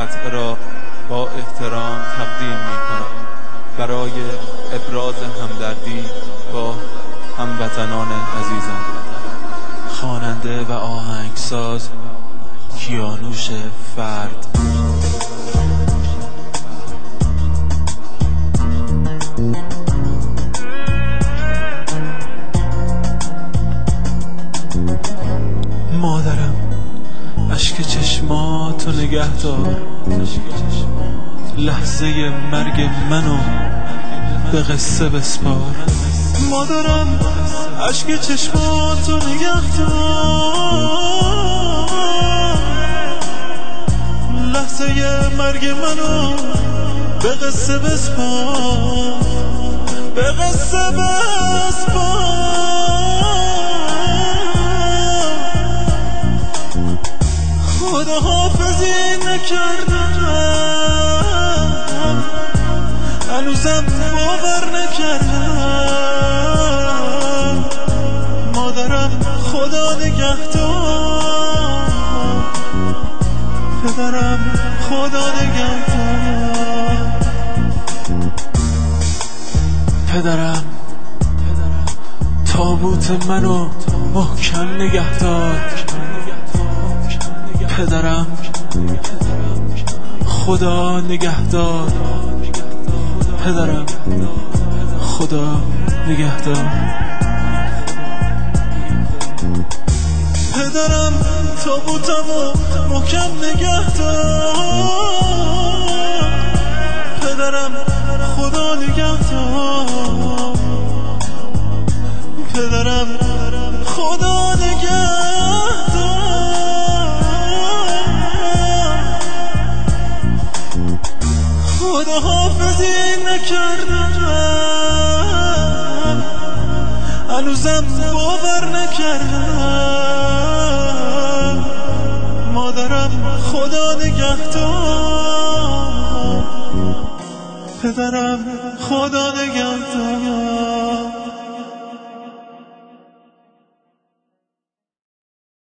قطعه را با احترام تقدیم می‌کنم برای ابراز همدردی با هموطنان عزیزم. خواننده و آهنگساز کیانوش فرد. مادرم اشک چشماتو نگه دار، لحظه مرگ منو به قصه بسپار. مادرم اشک چشماتو نگه دار، لحظه مرگ منو به قصه بسپار، به قصه بسپار. خداحافظی نکردم، هنوزم باور نکردم. مادرم خدا نگهدار، پدرم خدا نگهدار. پدرم تابوت منو محکم نگهدار. پدرم خدا نگهدار. پدرم خدا نگهدار. پدرم تابوتمو محکم نگهدار. پدرم خدا نگهدار. پدرم خدا نگهدار. خداحافظی نکردم، هنوزم باور نکردم. مادرم خدا نگهدار. پدرم خدا نگهدار.